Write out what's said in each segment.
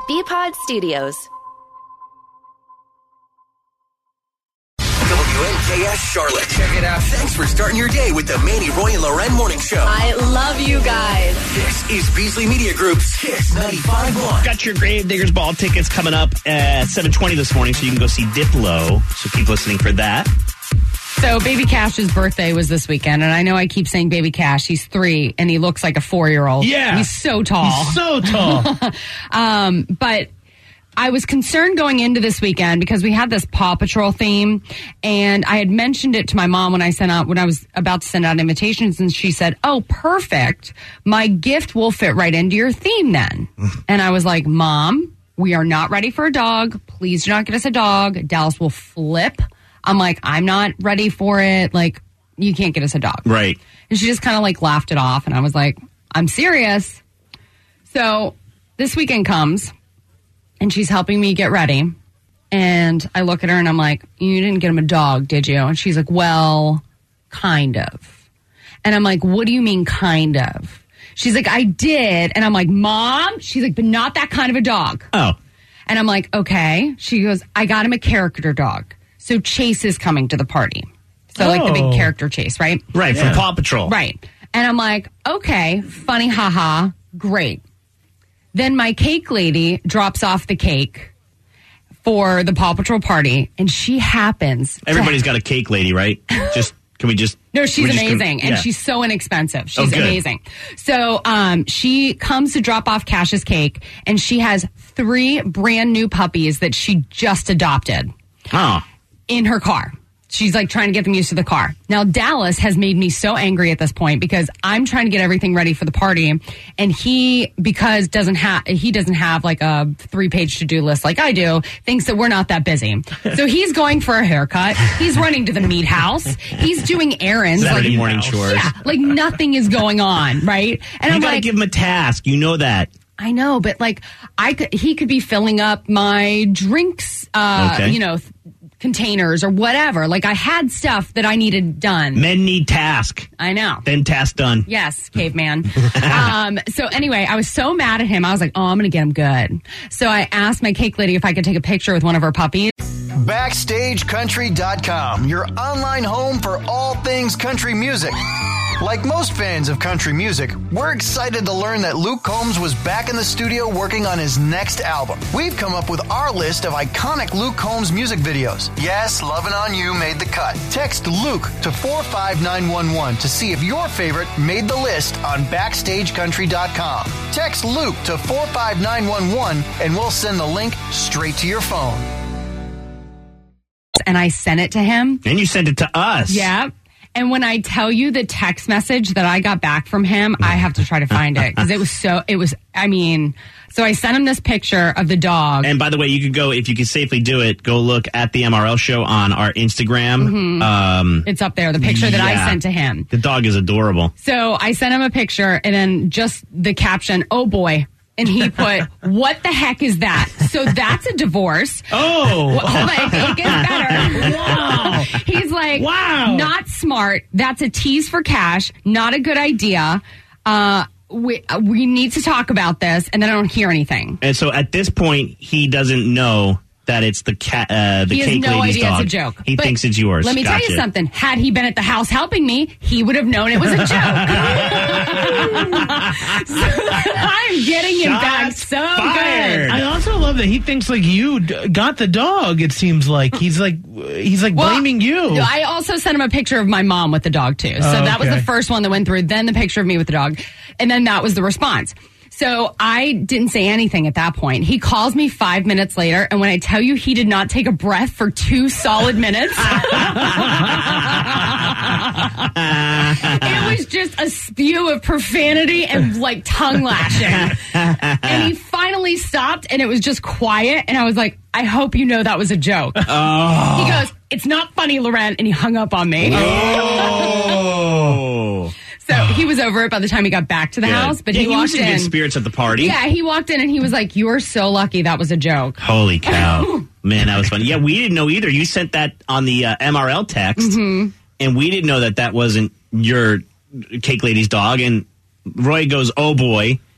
BPod Studios. WNKS Charlotte. Check it out. Thanks for starting your day with the Manny, Roy, and Loren Morning Show. I love you guys. This is Beasley Media Group's Kiss 95.1. Got your Gravediggers Ball tickets coming up at 7:20 this morning, so you can go see Diplo. So keep listening for that. So Baby Cash's birthday was this weekend, and I know I keep saying Baby Cash. He's 3, and he looks like a 4-year-old. Yeah. He's so tall. He's so tall. But I was concerned going into this weekend because we had this Paw Patrol theme, and I had mentioned it to my mom when I was about to send out invitations, and she said, "Oh, perfect. My gift will fit right into your theme then." And I was like, "Mom, we are not ready for a dog. Please do not get us a dog. Dallas will flip." I'm like, "I'm not ready for it. Like, you can't get us a dog." Right. And she just kind of like laughed it off, and I was like, "I'm serious." So this weekend comes, and she's helping me get ready. And I look at her and I'm like, "You didn't get him a dog, did you?" And she's like, "Well, kind of." And I'm like, "What do you mean kind of?" She's like, "I did." And I'm like, "Mom?" She's like, "But not that kind of a dog." Oh. And I'm like, "Okay." She goes, "I got him a character dog. So Chase is coming to the party." So like the big character Chase, right? Right, from Paw Patrol. Right. And I'm like, "Okay, funny, haha, great." Then my cake lady drops off the cake for the Paw Patrol party, and she happens. Everybody's got a cake lady, right? Can we just... No, she's amazing, yeah. and she's so inexpensive. She's amazing. So she comes to drop off Cash's cake, and she has 3 brand new puppies that she just adopted in her car. She's like trying to get them used to the car. Now, Dallas has made me so angry at this point because I'm trying to get everything ready for the party. And he doesn't have like a 3-page to-do list like I do, thinks that we're not that busy. So he's going for a haircut. He's running to the meat house. He's doing errands. Saturday morning chores. Yeah, like nothing is going on, right? And you I'm got to like, give him a task. You know that. I know, but like he could be filling up my drinks, containers or whatever. Like I had stuff that I needed done. Men need task. I know. Then task done. Yes, caveman. So anyway, I was so mad at him. I was like, "Oh, I'm going to get him good." So I asked my cake lady if I could take a picture with one of her puppies. BackstageCountry.com, your online home for all things country music. Like most fans of country music, we're excited to learn that Luke Combs was back in the studio working on his next album. We've come up with our list of iconic Luke Combs music videos. Yes, Lovin' On You made the cut. Text Luke to 45911 to see if your favorite made the list on BackstageCountry.com. Text Luke to 45911 and we'll send the link straight to your phone. And I sent it to him. And you sent it to us. Yeah. And when I tell you the text message that I got back from him, I have to try to find it because so I sent him this picture of the dog. And by the way, you could go, if you can safely do it, go look at the MRL show on our Instagram. Mm-hmm. It's up there, the picture that I sent to him. The dog is adorable. So I sent him a picture and then just the caption, "Oh boy." And he put, "What the heck is that?" So that's a divorce. Oh. Like, it gets better. Wow. He's like, wow. Not smart. That's a tease for cash. Not a good idea. We need to talk about this. And then I don't hear anything. And so at this point, he doesn't know that it's the cake lady's dog. He has no idea it's a joke. He thinks it's yours. Let me tell you something. Had he been at the house helping me, he would have known it was a joke. So I'm getting him back so fired. good. I also love that he thinks like you got the dog. It seems like he's blaming you. I also sent him a picture of my mom with the dog too. So that was the first one that went through. Then the picture of me with the dog, and then that was the response. So I didn't say anything at that point. He calls me 5 minutes later, and when I tell you he did not take a breath for 2 solid minutes, it was just a spew of profanity and like tongue lashing. And he finally stopped, and it was just quiet, and I was like, "I hope you know that was a joke." Oh. He goes, "It's not funny, Loren," and he hung up on me. Oh. So he was over it by the time he got back to the house, but he walked was in in. good spirits at the party. Yeah, he walked in and he was like, "You are so lucky that was a joke." Holy cow. Man, that was funny. Yeah, we didn't know either. You sent that on the MRL text, and we didn't know that wasn't your cake lady's dog. And Roy goes, "Oh boy."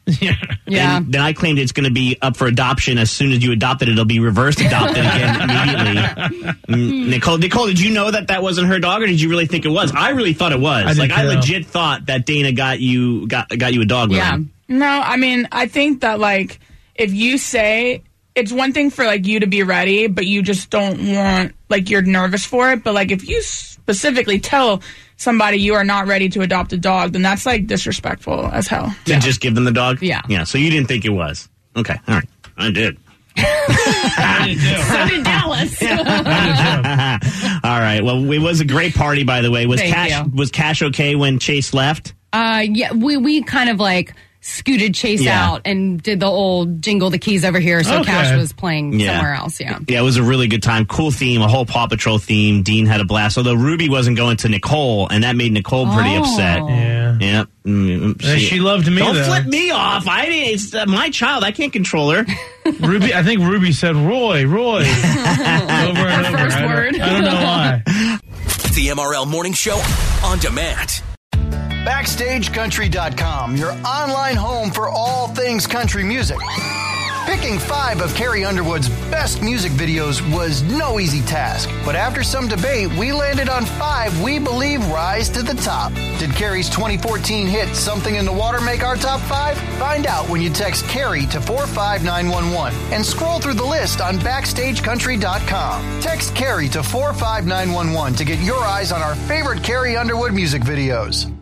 Yeah. And then I claimed it's going to be up for adoption. As soon as you adopt it, it'll be reversed adopted again immediately. Nicole, did you know that wasn't her dog, or did you really think it was? I really thought it was. I legit thought that Dana got you a dog. Yeah. Lily. No, I mean, I think that, like, if you say, it's one thing for, like, you to be ready, but you just don't want, like, you're nervous for it. But, like, if you specifically tell somebody you are not ready to adopt a dog, then that's, like, disrespectful as hell. To just give them the dog? Yeah. Yeah, so you didn't think it was. Okay, all right. I did. I did too. So did Dallas. All right. Well, it was a great party, by the way. Was Thank you. Was Cash okay when Chase left? Yeah, we kind of like scooted Chase out and did the old jingle the keys over here, so Cash was playing somewhere else. Yeah, it was a really good time. Cool theme, a whole Paw Patrol theme. Dean had a blast. Although Ruby wasn't going to Nicole, and that made Nicole pretty upset. Yeah. She loved me. Don't though. flip me off. It's my child. I can't control her. Ruby, I think Ruby said Roy over and over. First word. I don't know why. The MRL Morning Show on demand. BackstageCountry.com, your online home for all things country music. Picking 5 of Carrie Underwood's best music videos was no easy task, but after some debate, we landed on 5 we believe rise to the top. Did Carrie's 2014 hit Something in the Water make our top 5? Find out when you text Carrie to 45911 and scroll through the list on BackstageCountry.com. Text Carrie to 45911 to get your eyes on our favorite Carrie Underwood music videos.